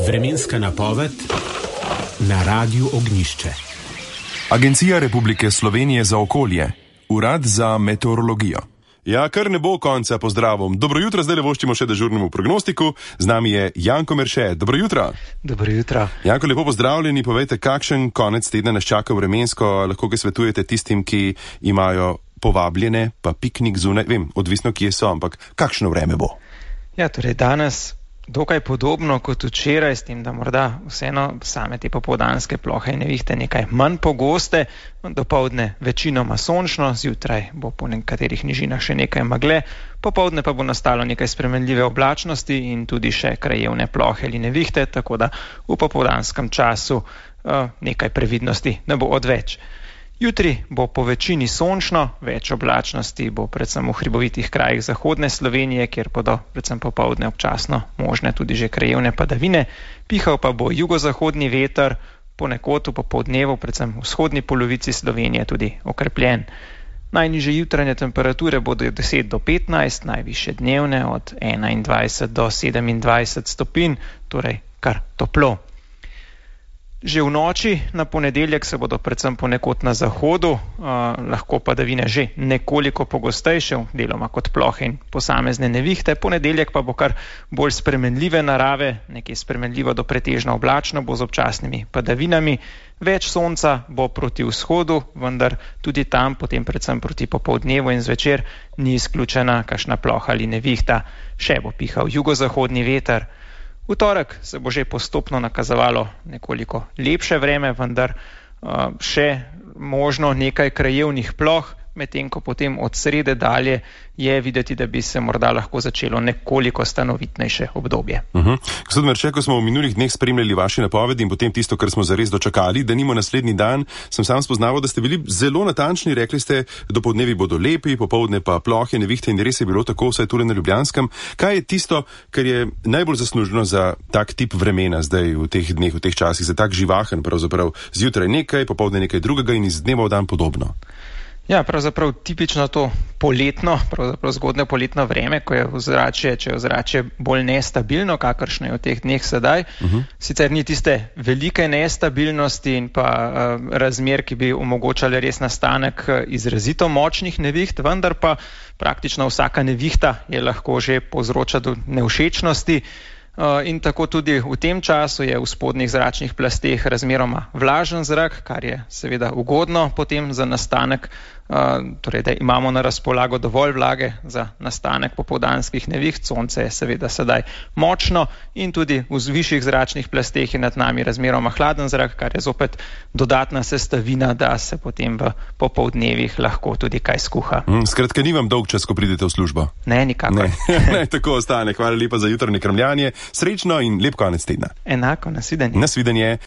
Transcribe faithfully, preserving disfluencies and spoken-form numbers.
Vremenska napoved na Radiu Ognjišče. Agencija Republike Slovenije za okolje, Urad za meteorologijo. Ja, kar ne bo konca pozdravom. Dobro jutro, zdaj le voščimo še dežurnemu prognostiku. Z nami je Janko Merše. Dobro jutro. Dobro jutro. Janko, lepo pozdravljeni. Povejte, kakšen konec tedna nas čaka vremensko, lahko ga svetujete tistim, ki imajo povabljene, pa piknik zunaj, vem, odvisno kje so, ampak kakšno vreme bo? Ja, torej danes dokaj podobno kot včeraj, s tem, da morda vseeno same te popoldanske plohe in nevihte nekaj manj pogoste, dopoldne večinoma sončno, zjutraj bo po nekaterih nižinah še nekaj megle, popoldne pa bo nastalo nekaj spremenljive oblačnosti in tudi še krajevne plohe ali nevihte, tako da v popoldanskem času uh, nekaj previdnosti ne bo odveč. Jutri bo po večini sončno, več oblačnosti bo predvsem v hribovitih krajih zahodne Slovenije, kjer bodo predvsem popoldne občasno možne tudi že krajevne padavine. Pihal pa bo jugozahodni veter, ponekod v popoldnevu, predvsem v vzhodni polovici Slovenije tudi okrepljen. Najnižje jutranje temperature bodo od deset do petnajst, najvišje dnevne od enaindvajset do sedemindvajset stopinj, torej kar toplo. Že v noči na ponedeljek se bodo predvsem ponekod na zahodu uh, lahko padavine že nekoliko pogostejše, deloma kot plohe in posamezne nevihte. Ponedeljek pa bo kar bolj spremenljive narave, nekaj spremenljivo do pretežno oblačno, bo z občasnimi padavinami. Več sonca bo proti vzhodu, vendar tudi tam, potem predvsem proti popoldnevu in zvečer, ni izključena kakšna ploha ali nevihta. Še bo pihal jugozahodni veter. V torek se bo že postopno nakazovalo nekoliko lepše vreme, vendar uh, še možno nekaj krajevnih ploh, medtem ko potem od srede dalje je videti, da bi se morda lahko začelo nekoliko stanovitnejše obdobje. Uh-huh. Gospod Merše, ko smo v minulih dneh spremljali vaše napovedi in potem tisto, kar smo zares dočakali, da nimo naslednji dan, sem sam spoznaval, da ste bili zelo natančni, rekli ste, dopoldnevi bodo lepi, popoldne pa plohe, nevihte in res je bilo tako, vsaj tule na Ljubljanskem. Kaj je tisto, kar je najbolj zaslužno za tak tip vremena zdaj v teh dneh, v teh časih, za tak živahen, pravzaprav zjutraj nekaj, popoldne nekaj drugega in iz dneva v dan podobno? Ja, pravzaprav tipično to poletno, pravzaprav zgodne poletno vreme, ko je ozračje, če je ozračje bolj nestabilno, kakršno je v teh dneh sedaj. Uh-huh. Sicer ni tiste velike nestabilnosti in pa uh, razmer, ki bi omogočali res nastanek izrazito močnih neviht, vendar pa praktično vsaka nevihta je lahko že povzroča do nevšečnosti. Uh, in tako tudi v tem času je v spodnjih zračnih plasteh razmeroma vlažen zrak, kar je seveda ugodno potem za nastanek, uh, torej da imamo na razpolago dovolj vlage za nastanek popoldanskih neviht. Sonce je seveda sedaj močno in tudi v višjih zračnih plasteh je nad nami razmeroma hladen zrak, kar je zopet dodatna sestavina, da se potem v popoldnevih lahko tudi kaj skuha. Mm, skratka, ni vam dolg čas, ko pridete v službo? Ne, nikakor. Ne, ne, tako ostane. Hvala lepa za jutranje krmljanje. Srečno in lep konec tedna. Enako, nasvidenje. Nasvidenje.